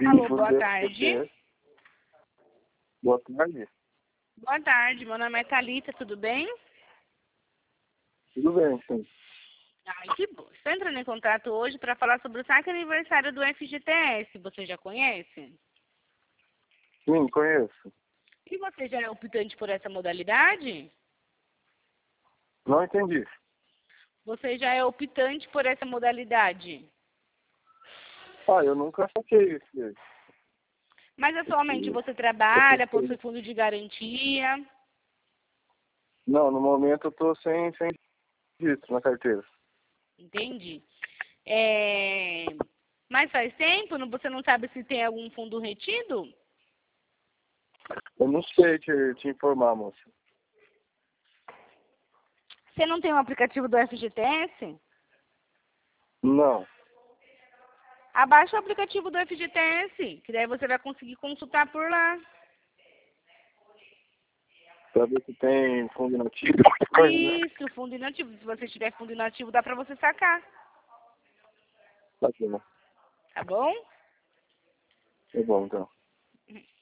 Alô, boa tarde. Boa tarde. Boa tarde, meu nome é Thalita, tudo bem? Tudo bem, sim. Ai, que bom. Estou entrando em contato hoje para falar sobre o saque aniversário do FGTS. Você já conhece? Sim, conheço. E você já é optante por essa modalidade? Não entendi. Você já é optante por essa modalidade? Eu nunca saquei isso. Mas atualmente você trabalha, possui fundo de garantia? Não, no momento eu tô sem registro na carteira. Entendi. Mas faz tempo? Você não sabe se tem algum fundo retido? Eu não sei te informar, moça. Você não tem um aplicativo do FGTS? Não. Abaixa o aplicativo do FGTS, que daí você vai conseguir consultar por lá. Pra ver se tem fundo inativo. Né? Isso, fundo inativo. Se você tiver fundo inativo, dá pra você sacar. Tá bom. Tá bom? Tá bom, então.